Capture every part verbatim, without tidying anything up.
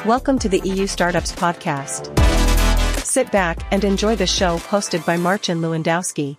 Welcome to the E U Startups Podcast. Sit back and enjoy the show hosted by Marcin Lewandowski.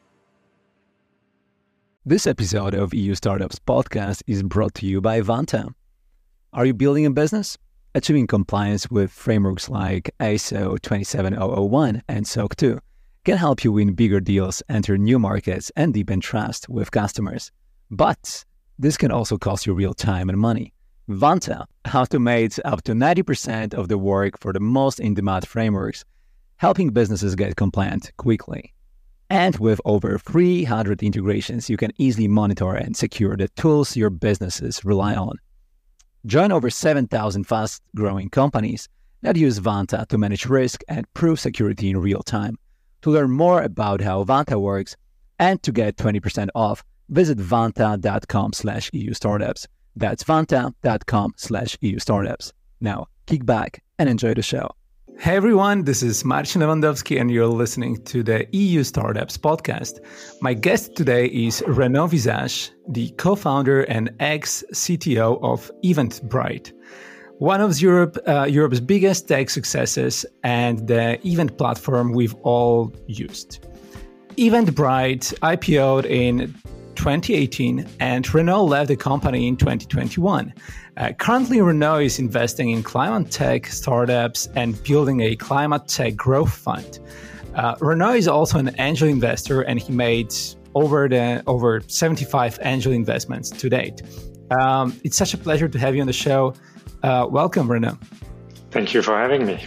This episode of E U Startups Podcast is brought to you by Vanta. Are you building a business? Achieving compliance with frameworks like I S O twenty-seven thousand one and S O C two can help you win bigger deals, enter new markets, and deepen trust with customers. But this can also cost you real time and money. Vanta automates up to ninety percent of the work for the most in-demand frameworks, helping businesses get compliant quickly. And with over three hundred integrations, you can easily monitor and secure the tools your businesses rely on. Join over seven thousand fast-growing companies that use Vanta to manage risk and prove security in real time. To learn more about how Vanta works and to get twenty percent off, visit vanta.com slash EU startups. That's vanta.com slash EU startups. Now, kick back and enjoy the show. Hey everyone, this is Marcin Lewandowski and you're listening to the E U Startups Podcast. My guest today is Renaud Visage, the co-founder and ex-C T O of Eventbrite, one of Europe, uh, Europe's biggest tech successes and the event platform we've all used. Eventbrite I P O'd in twenty eighteen and Renaud left the company in twenty twenty-one. Uh, currently, Renaud is investing in climate tech startups and building a climate tech growth fund. Uh, Renaud is also an angel investor and he made over the over seventy-five angel investments to date. Um, it's such a pleasure to have you on the show. Uh, welcome, Renaud. Thank you for having me.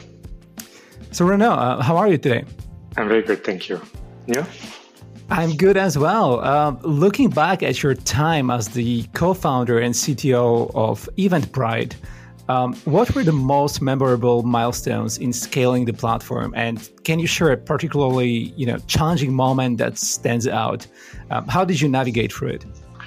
So, Renaud, uh, how are you today? I'm very good, thank you. You? I'm good as well. Uh, looking back at your time as the co-founder and C T O of Eventbrite, um, what were the most memorable milestones in scaling the platform? And can you share a particularly, you know, challenging moment that stands out? Um, how did you navigate through it?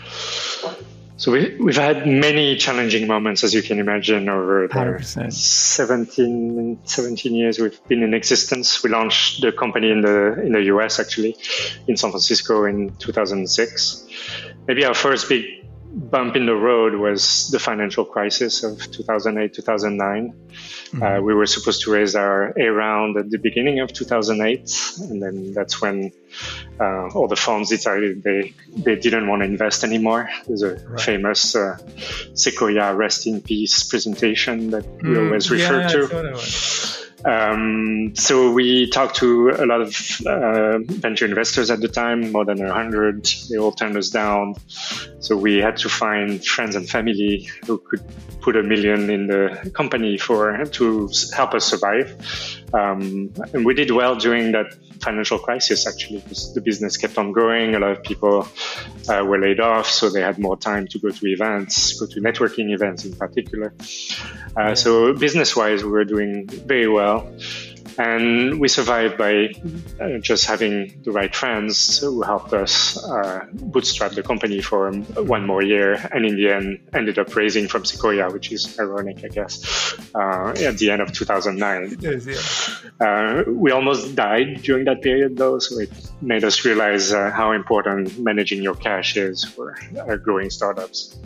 So we, we've had many challenging moments, as you can imagine, over the seventeen, seventeen years we've been in existence. We launched the company in the in the U S, actually, in San Francisco in two thousand six. Maybe our first big bump in the road was the financial crisis of two thousand eight, two thousand nine. Mm-hmm. Uh, we were supposed to raise our A round at the beginning of two thousand eight, and then that's when uh, all the funds decided they, they didn't want to invest anymore. There's a right. famous uh, Sequoia Rest in Peace presentation that we mm, always refer yeah, to. Um, so we talked to a lot of uh, venture investors at the time, more than a hundred. They all turned us down. So we had to find friends and family who could put a million in the company for to help us survive. Um, and we did well during that financial crisis, actually, because the business kept on growing. A lot of people uh, were laid off, so they had more time to go to events, go to networking events in particular. Uh, yeah. So business-wise, we were doing very well. And we survived by uh, just having the right friends who helped us uh, bootstrap the company for one more year. And in the end, ended up raising from Sequoia, which is ironic, I guess, uh, at the end of two thousand nine. It is, yeah. uh, we almost died during that period, though, so it made us realize uh, how important managing your cash is for uh, growing startups.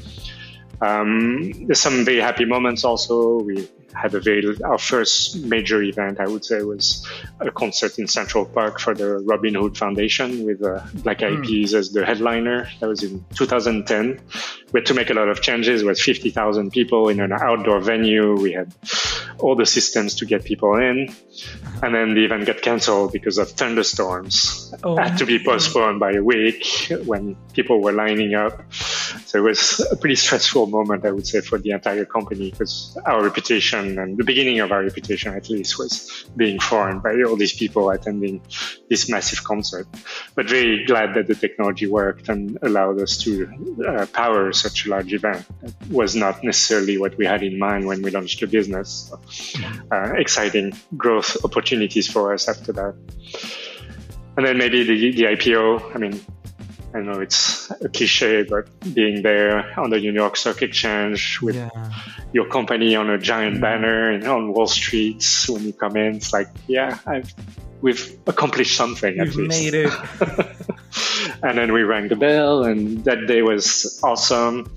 Um, there's some very happy moments also. We had a very, our first major event, I would say, was a concert in Central Park for the Robin Hood Foundation with uh, Black Eyed Peas as the headliner. That was in two thousand ten. We had to make a lot of changes with fifty thousand people in an outdoor venue. We had all the systems to get people in. And then the event got canceled because of thunderstorms. Oh, it had to be postponed by a week when people were lining up. So it was a pretty stressful moment, I would say, for the entire company, because our reputation and the beginning of our reputation, at least, was being formed by all these people attending this massive concert. But very glad that the technology worked and allowed us to uh, power such a large event. It was not necessarily what we had in mind when we launched the business. So, uh, exciting growth opportunities for us after that. And then maybe the, the I P O, I mean, I know it's a cliche, but being there on the New York Stock Exchange with yeah. your company on a giant mm. banner and on Wall Street when you come in, it's like, yeah, I've, we've accomplished something. You've at least. made it. And then we rang the bell, and that day was awesome.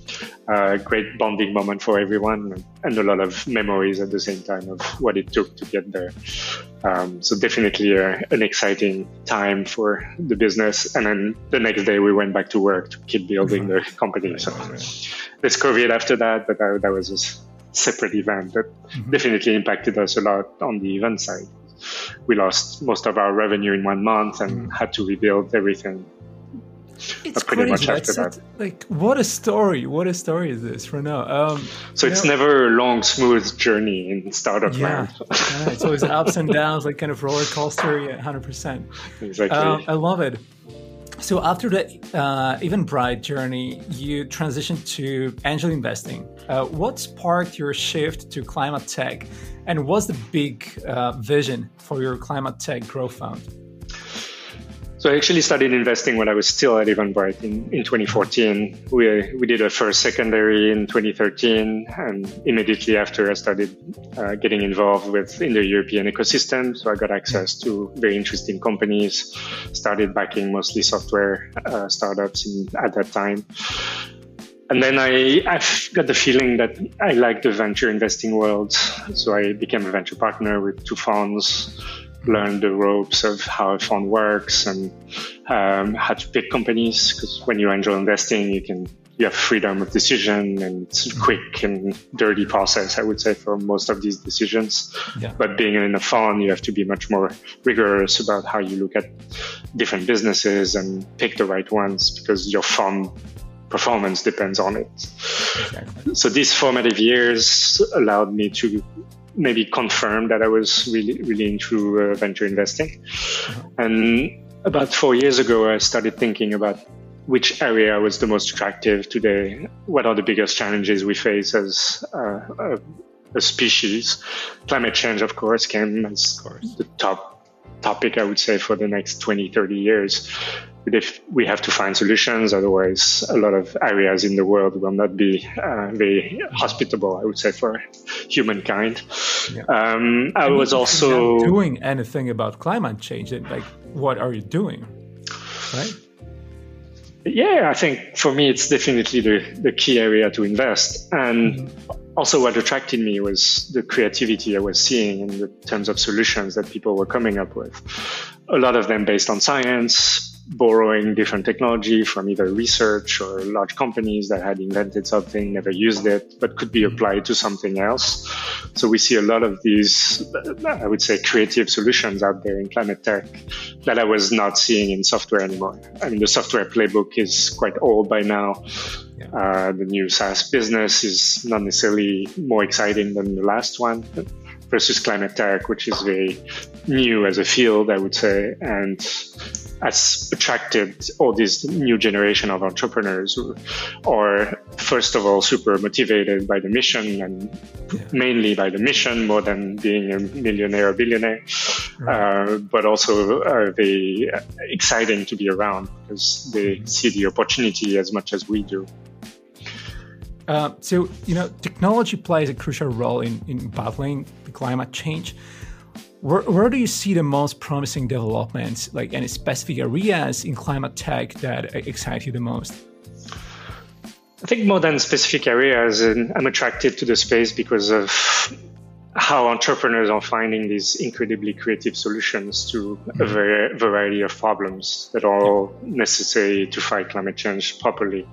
uh, great bonding moment for everyone, and a lot of memories at the same time of what it took to get there. Um, so definitely a, an exciting time for the business. And then the next day we went back to work to keep building the company. So there's COVID after that, but that, that was a separate event that mm-hmm. definitely impacted us a lot on the event side. We lost most of our revenue in one month and mm-hmm. had to rebuild everything. It's pretty crazy. much after That's that. Like, what a story! What a story is this, Renaud? Um, so it's know, never a long, smooth journey in startup yeah, land. yeah, it's always ups and downs, like kind of roller coaster. Yeah, one hundred percent. Exactly. Um, I love it. So after the uh, Eventbrite journey, you transitioned to angel investing. Uh, what sparked your shift to climate tech, and what's the big uh, vision for your climate tech growth fund? So I actually started investing when I was still at Eventbrite in, in twenty fourteen. We we did a first secondary in twenty thirteen, and immediately after I started uh, getting involved with in the European ecosystem. So I got access to very interesting companies, started backing mostly software uh, startups in, at that time. And then I I've got the feeling that I like the venture investing world. So I became a venture partner with two funds, learn the ropes of how a fund works and um, how to pick companies. Because when you're angel investing, you can you have freedom of decision, and it's a quick and dirty process, I would say, for most of these decisions. Yeah. But being in a fund, you have to be much more rigorous about how you look at different businesses and pick the right ones, because your fund performance depends on it. Exactly. So these formative years allowed me to maybe confirm that I was really, really into uh, venture investing. Uh-huh. And about four years ago, I started thinking about which area was the most attractive today. What are the biggest challenges we face as uh, a, a species? Climate change, of course, came as the top topic, I would say, for the next twenty, thirty years. But if we have to find solutions, otherwise a lot of areas in the world will not be uh, very hospitable, I would say, for humankind. Yeah. Um, I and was also not doing anything about climate change. Like, what are you doing? Right? Yeah, I think for me, it's definitely the, the key area to invest. And mm-hmm. also what attracted me was the creativity I was seeing in the terms of solutions that people were coming up with. A lot of them based on science, borrowing different technology from either research or large companies that had invented something, never used it, but could be applied to something else. So we see a lot of these, I would say, creative solutions out there in climate tech that I was not seeing in software anymore. I mean, the software playbook is quite old by now. Yeah. Uh, the new SaaS business is not necessarily more exciting than the last one, versus climate tech, which is very new as a field, I would say, and has attracted all this new generation of entrepreneurs who are, first of all, super motivated by the mission, and yeah. mainly by the mission more than being a millionaire or billionaire, right. uh, but also are very exciting to be around because they mm-hmm. see the opportunity as much as we do. Uh, so, you know, technology plays a crucial role in, in battling the climate change. Where, where do you see the most promising developments, like any specific areas in climate tech that excite you the most? I think more than specific areas, I'm attracted to the space because of how entrepreneurs are finding these incredibly creative solutions to mm-hmm. a very, variety of problems that are all necessary to fight climate change properly.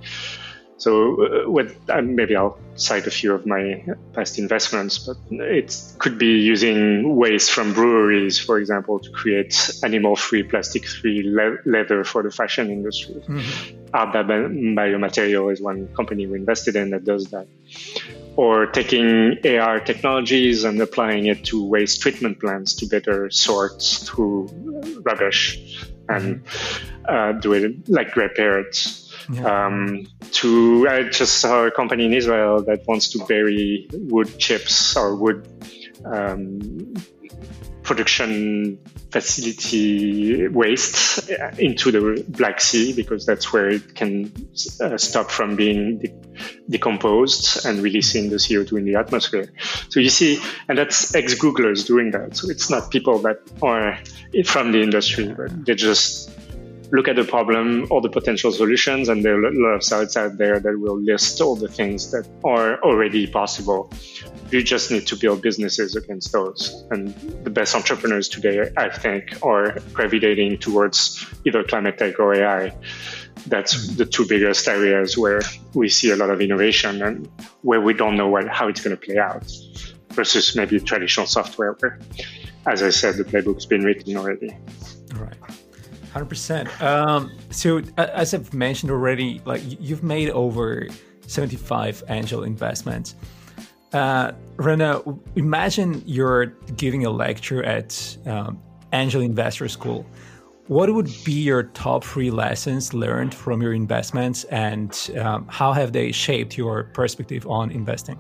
So uh, with, uh, maybe I'll cite a few of my past investments, but it could be using waste from breweries, for example, to create animal-free, plastic-free le- leather for the fashion industry. Mm-hmm. Arda Biomaterial is one company we invested in that does that. Or taking A R technologies and applying it to waste treatment plants to better sort through rubbish and uh, do it like repair it. Yeah. Um, to I just saw a company in Israel that wants to bury wood chips or wood um, production facility waste into the Black Sea, because that's where it can uh, stop from being de- decomposed and releasing the C O two in the atmosphere. So you see, and that's ex-Googlers doing that. So it's not people that are from the industry, but they just look at the problem, all the potential solutions, and there are a lot of sites out there that will list all the things that are already possible. You just need to build businesses against those. And the best entrepreneurs today, I think, are gravitating towards either climate tech or A I. That's the two biggest areas where we see a lot of innovation and where we don't know what, how it's going to play out, versus maybe traditional software where, as I said, the playbook's been written already. All right. one hundred percent. Um, so uh, as I've mentioned already, like you've made over seventy-five angel investments. Uh, Renaud, imagine you're giving a lecture at um, Angel Investor School. What would be your top three lessons learned from your investments, and um, how have they shaped your perspective on investing?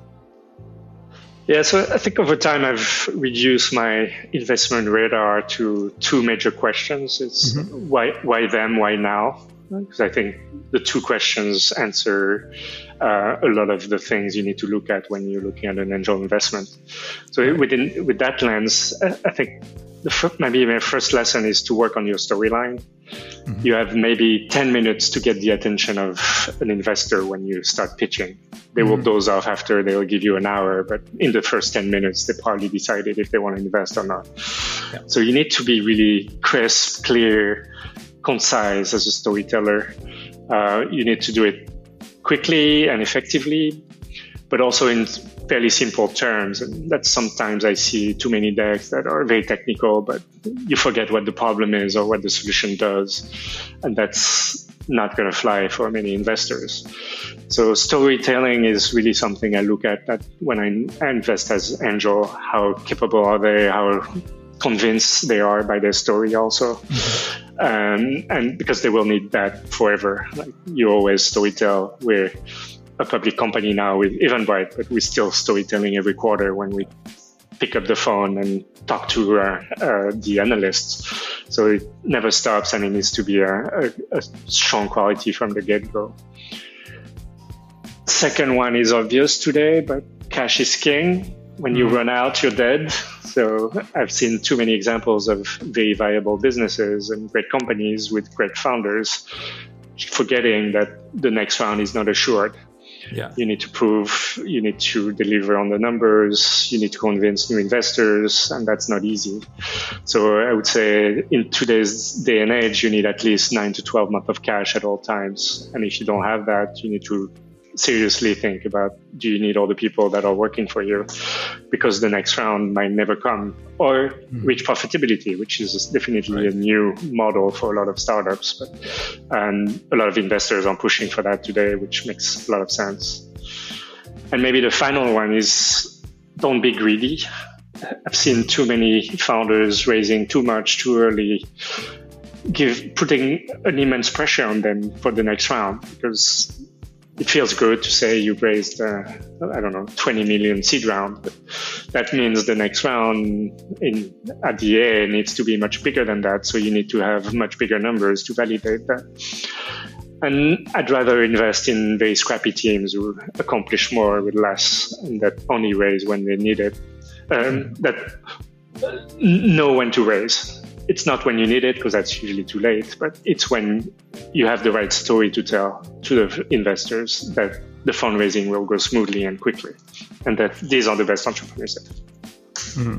Yeah, so I think over time I've reduced my investment radar to two major questions. It's mm-hmm. why, why them, why now? Because I think the two questions answer uh, a lot of the things you need to look at when you're looking at an angel investment. So within with that lens, I think the first, maybe my first lesson is to work on your storyline. Mm-hmm. You have maybe ten minutes to get the attention of an investor when you start pitching. They mm-hmm. will doze off after, they'll give you an hour, but in the first ten minutes, they probably decided if they want to invest or not. Yeah. So you need to be really crisp, clear, concise as a storyteller. Uh, you need to do it quickly and effectively, but also in fairly simple terms. And that's sometimes I see too many decks that are very technical, but you forget what the problem is or what the solution does. And that's not going to fly for many investors. So storytelling is really something I look at that when I invest as angel. How capable are they? How convinced they are by their story also. Mm-hmm. Um, and because they will need that forever. Like you always storytell. We're a public company now with Eventbrite, but we're still storytelling every quarter when we pick up the phone and talk to uh, uh, the analysts. So it never stops, and it needs to be a, a, a strong quality from the get-go. Second one is obvious today, but cash is king. When you run out, you're dead. So I've seen too many examples of very viable businesses and great companies with great founders, forgetting that the next round is not assured. Yeah. You need to prove, you need to deliver on the numbers, you need to convince new investors, and that's not easy. So I would say in today's day and age, you need at least nine to twelve months of cash at all times. And if you don't have that, you need to seriously think about, do you need all the people that are working for you? Because the next round might never come, or mm-hmm. reach profitability, which is definitely right. a new model for a lot of startups. But and a lot of investors are pushing for that today, which makes a lot of sense. And maybe the final one is, don't be greedy. I've seen too many founders raising too much too early, give putting an immense pressure on them for the next round, because it feels good to say you've raised, uh, I don't know, twenty million seed round. But that means the next round in at the A needs to be much bigger than that. So you need to have much bigger numbers to validate that. And I'd rather invest in very scrappy teams who accomplish more with less, and that only raise when they need it. Um, that know when to raise. It's not when you need it, because that's usually too late, but it's when you have the right story to tell to the investors that the fundraising will go smoothly and quickly, and that these are the best entrepreneurs. Mm-hmm.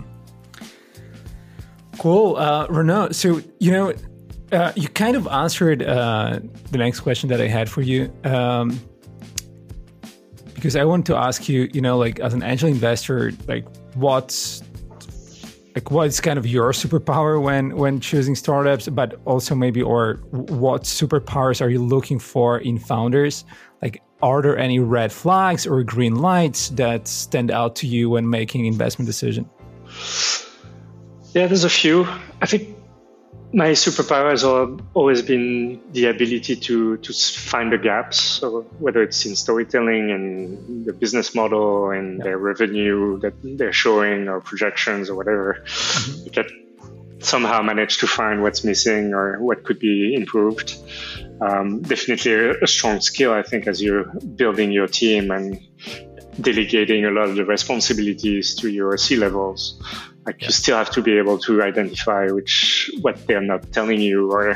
Cool. Uh, Renaud, so, you know, uh, you kind of answered uh, the next question that I had for you, um, because I want to ask you, you know, like as an angel investor, like what's Like what is kind of your superpower when, when choosing startups, but also maybe, or what superpowers are you looking for in founders? Like, are there any red flags or green lights that stand out to you when making investment decision? Yeah, there's a few. I think my superpowers have always been the ability to, to find the gaps. So whether it's in storytelling and the business model and yeah. their revenue that they're showing or projections or whatever, mm-hmm. you can somehow manage to find what's missing or what could be improved. Um, definitely a, a strong skill, I think, as you're building your team and delegating a lot of the responsibilities to your C-levels. Like yeah. you still have to be able to identify which what they're not telling you or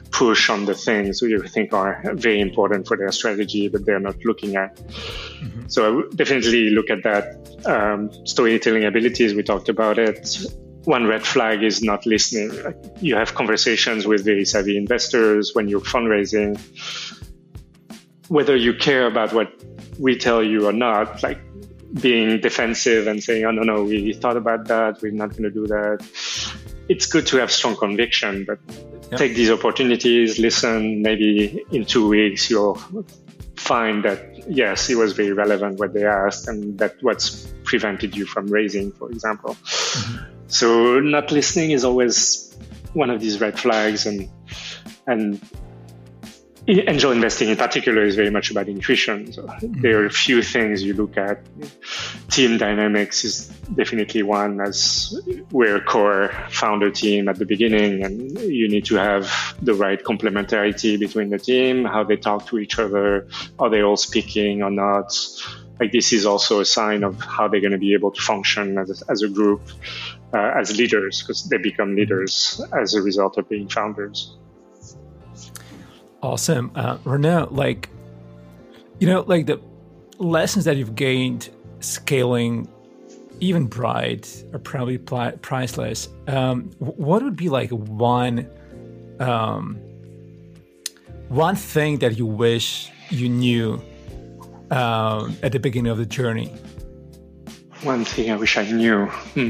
push on the things you think are very important for their strategy, but they're not looking at. Mm-hmm. So I would definitely look at that. Um, storytelling abilities, we talked about it. One red flag is not listening. You have conversations with very savvy investors when you're fundraising. Whether you care about what we tell you or not, like being defensive and saying, oh, no, no, we thought about that, we're not going to do that. It's good to have strong conviction, but yep. Take these opportunities, listen. Maybe in two weeks, you'll find that, yes, it was very relevant what they asked, and that what's prevented you from raising, for example. Mm-hmm. So not listening is always one of these red flags, and and angel investing in particular is very much about intuition. So mm-hmm. There are a few things you look at. Team dynamics is definitely one, as we're a core founder team at the beginning, and you need to have the right complementarity between the team, how they talk to each other, are they all speaking or not. Like this is also a sign of how they're going to be able to function as a, as a group, uh, as leaders, because they become leaders as a result of being founders. Awesome. Uh, Renaud, like, you know, like the lessons that you've gained scaling even Bright are probably pli- priceless. Um, what would be like one, um, one thing that you wish you knew um, at the beginning of the journey? One thing I wish I knew. Hmm.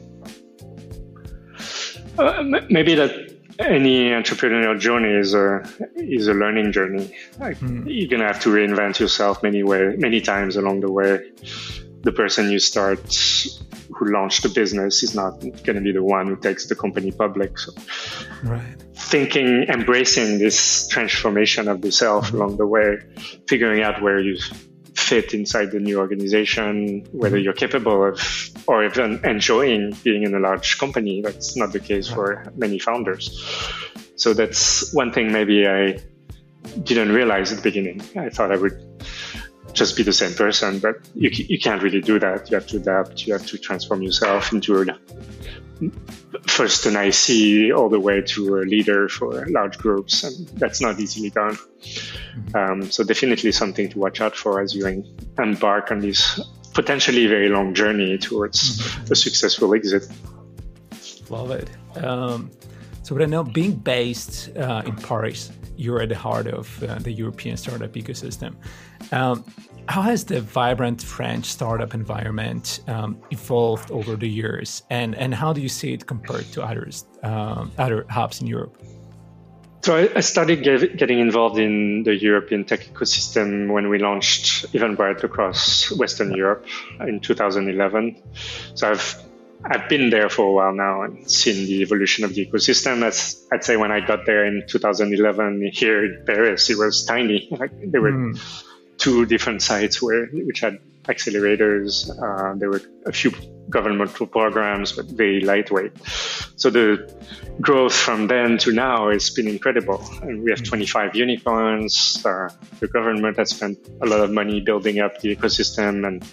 Uh, m- maybe that any entrepreneurial journey is a is a learning journey. Like, mm. You're gonna have to reinvent yourself many way, many times along the way. The person you start who launched the business is not gonna be the one who takes the company public. So, right. Thinking, embracing this transformation of the self mm-hmm. along the way, figuring out where you fit inside the new organization, whether you're capable of or even enjoying being in a large company. That's not the case for many founders. So that's one thing maybe I didn't realize at the beginning. I thought I would just be the same person, but you you can't really do that. You have to adapt. You have to transform yourself into a, first an I C all the way to a leader for large groups, and that's not easily done. Um, so definitely something to watch out for as you embark on this potentially very long journey towards mm-hmm. a successful exit. Love it. Um, so right now, being based uh, in Paris, you're at the heart of uh, the European startup ecosystem. Um, how has the vibrant French startup environment um, evolved over the years, and, and how do you see it compared to others, um, other hubs in Europe? So I, I started get, getting involved in the European tech ecosystem when we launched Eventbrite across Western Europe in two thousand eleven. So I've I've been there for a while now and seen the evolution of the ecosystem. As I'd say when I got there in two thousand eleven here in Paris, it was tiny. Like there were mm. two different sites where which had accelerators. Uh, there were a few governmental programs, but very lightweight. So the growth from then to now has been incredible. And we have twenty-five unicorns. Uh, the government has spent a lot of money building up the ecosystem and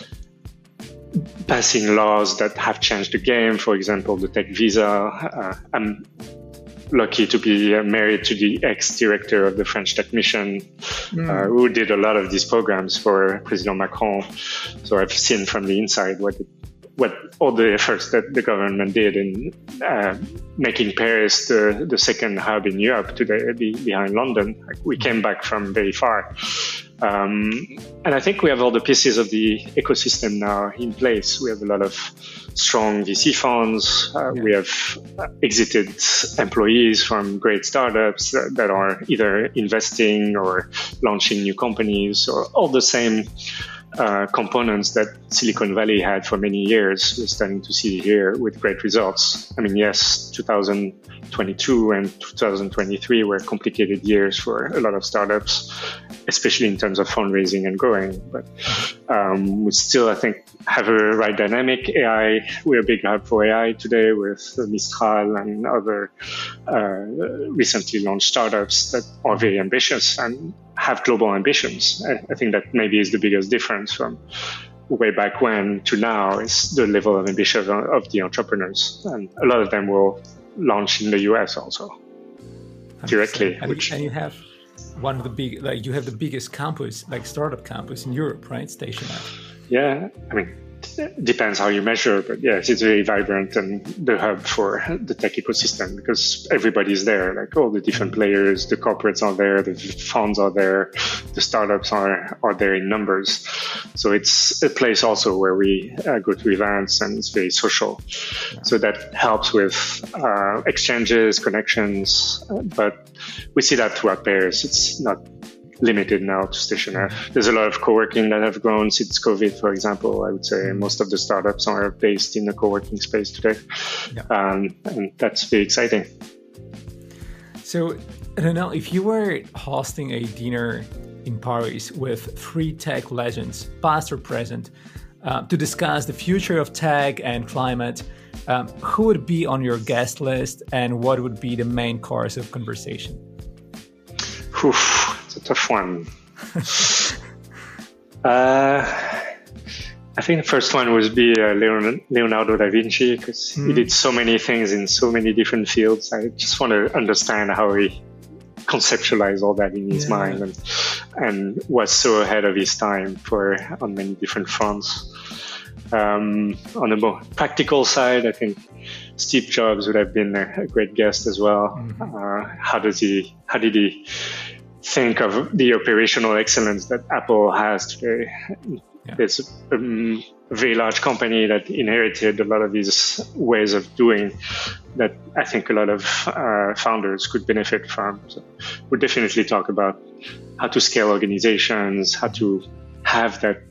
passing laws that have changed the game. For example, the tech visa. Uh, I'm lucky to be uh, married to the ex-director of the French Tech Mission, mm. uh, who did a lot of these programs for President Macron. So I've seen from the inside what it, what all the efforts that the government did in uh, making Paris the, the second hub in Europe today, be, behind London. Like, we came back from very far. Um, and I think we have all the pieces of the ecosystem now in place. We have a lot of strong V C funds. Uh, yeah. We have exited employees from great startups that, that are either investing or launching new companies, or all the same uh, components that Silicon Valley had for many years. We're starting to see here with great results. I mean, yes, two thousand twenty-two and two thousand twenty-three were complicated years for a lot of startups, especially in terms of fundraising and growing. But um, we still, I think, have a right dynamic. A I, we're a big hub for A I today with Mistral and other uh, recently launched startups that are very ambitious and have global ambitions. I, I think that maybe is the biggest difference from way back when to now, is the level of ambition of the entrepreneurs. And a lot of them will launch in the U S also. directly. And, which, and you have one of the big, like you have the biggest campus, like startup campus in Europe, right? Station F. Yeah, I mean, it depends how you measure, but yes, it's very vibrant and the hub for the tech ecosystem because everybody's there, like all the different players, the corporates are there, the funds are there, the startups are, are there in numbers. So it's a place also where we uh, go to events and it's very social. Yeah. So that helps with uh, exchanges, connections, uh, but we see that throughout Paris. It's not limited now to Station F. There's a lot of co-working that have grown since COVID, for example. I would say most of the startups are based in the co-working space today. Yeah. Um, and that's very exciting. So, I don't know, if you were hosting a dinner in Paris with three tech legends, past or present, uh, to discuss the future of tech and climate, um, who would be on your guest list and what would be the main course of conversation? Oof. It's a tough one. uh, I think the first one would be uh, Leon- Leonardo da Vinci because mm. he did so many things in so many different fields. I just want to understand how he conceptualized all that in his yeah. mind and and was so ahead of his time for on many different fronts. Um, on the more practical side, I think Steve Jobs would have been a, a great guest as well. Mm-hmm. Uh, how does he? How did he think of the operational excellence that Apple has today? Yeah. It's a, um, a very large company that inherited a lot of these ways of doing that I think a lot of uh, founders could benefit from. So we'll definitely talk about how to scale organizations, how to have that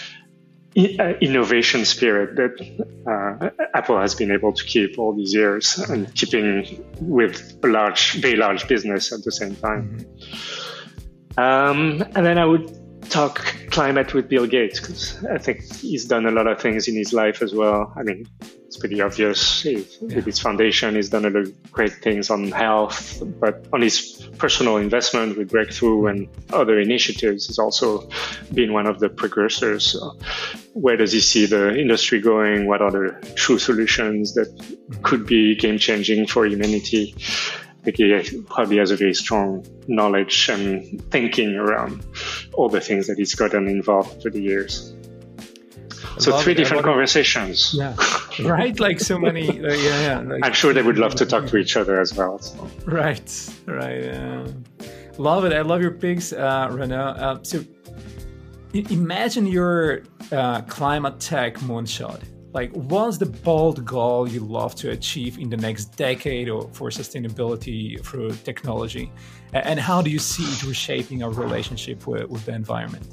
innovation spirit that uh, Apple has been able to keep all these years and keeping with a large, very large business at the same time. Mm-hmm. Um, and then I would talk climate with Bill Gates because I think he's done a lot of things in his life as well. I mean, it's pretty obvious. He, yeah. With his foundation, he's done a lot of great things on health, but on his personal investment with Breakthrough and other initiatives, he's also been one of the precursors. So where does he see the industry going? What are the true solutions that could be game-changing for humanity? I think he probably has a very strong knowledge and thinking around all the things that he's gotten involved through the years. So three it. different conversations. Yeah, right? Like so many. Uh, yeah, yeah. Like, I'm sure they would love to talk to each other as well. So. Right, right. Uh, love it. I love your picks, uh, Renaud. Uh, so imagine your uh, climate tech moonshot. Like, what's the bold goal you love to achieve in the next decade or for sustainability through technology? And how do you see it reshaping our relationship with, with the environment?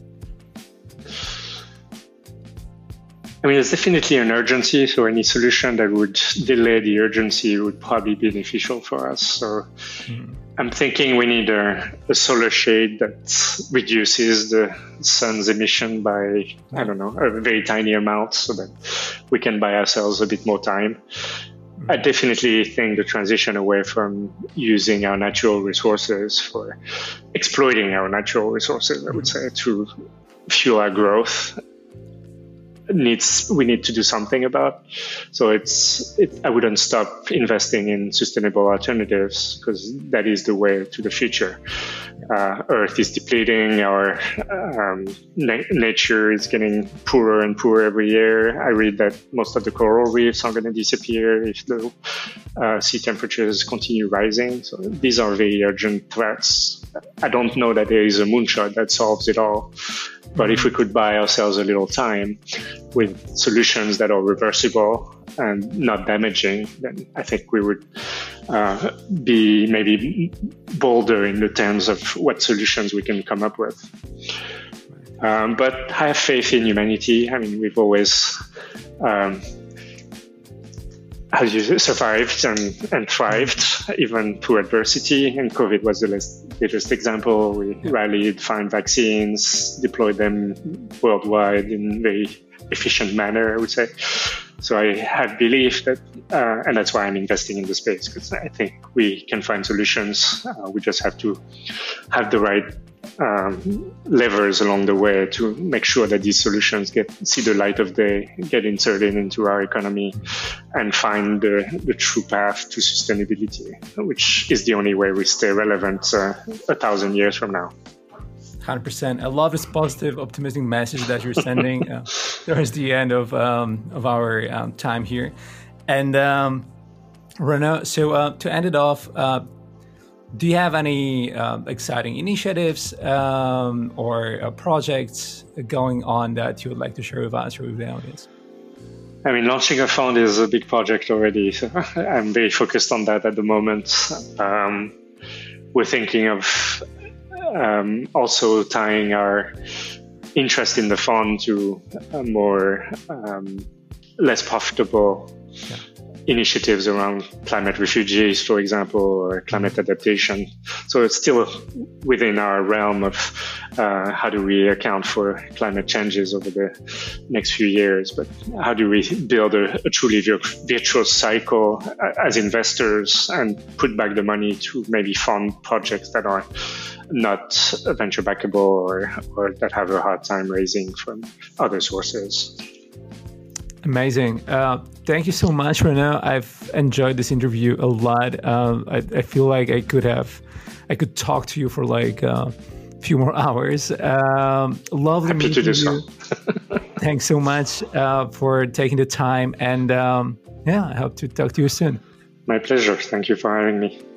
I mean, there's definitely an urgency. So any solution that would delay the urgency would probably be beneficial for us. So mm-hmm. I'm thinking we need a, a solar shade that reduces the sun's emission by, I don't know, a very tiny amount so that we can buy ourselves a bit more time. Mm-hmm. I definitely think the transition away from using our natural resources for exploiting our natural resources, I would say, to fuel our growth needs we need to do something about. So it's it, I wouldn't stop investing in sustainable alternatives because that is the way to the future. Uh, Earth is depleting, our um, na- nature is getting poorer and poorer every year. I read that most of the coral reefs are going to disappear if the uh, sea temperatures continue rising. So these are very urgent threats. I don't know that there is a moonshot that solves it all. But if we could buy ourselves a little time with solutions that are reversible and not damaging, then I think we would uh, be maybe bolder in the terms of what solutions we can come up with. Um, but I have faith in humanity. I mean, we've always um, as you survived and, and thrived even through adversity. And COVID was the latest example. We yeah. rallied, found vaccines, deployed them worldwide in a very efficient manner, I would say. So I have belief that, uh, and that's why I'm investing in the space, because I think we can find solutions. Uh, we just have to have the right um, levers along the way to make sure that these solutions get see the light of day, get inserted into our economy, and find the, the true path to sustainability, which is the only way we stay relevant uh, a thousand years from now. one hundred percent. I love this positive, optimistic message that you're sending uh, towards the end of um, of our um, time here. And um, Renaud, so uh, to end it off, uh, do you have any uh, exciting initiatives um, or uh, projects going on that you would like to share with us or with the audience? I mean, launching a fund is a big project already. So I'm very focused on that at the moment. Um, we're thinking of um, also tying our interest in the fund to a more um, less profitable yeah. initiatives around climate refugees, for example, or climate adaptation. So it's still within our realm of uh, how do we account for climate changes over the next few years, but how do we build a, a truly virtuous cycle as investors and put back the money to maybe fund projects that are not venture backable or, or that have a hard time raising from other sources. Amazing. Uh, thank you so much, Renaud. I've enjoyed this interview a lot. Um, I, I feel like I could have, I could talk to you for like a few more hours. Um, lovely Happy meeting to do you. so. Thanks so much uh, for taking the time. And um, yeah, I hope to talk to you soon. My pleasure. Thank you for having me.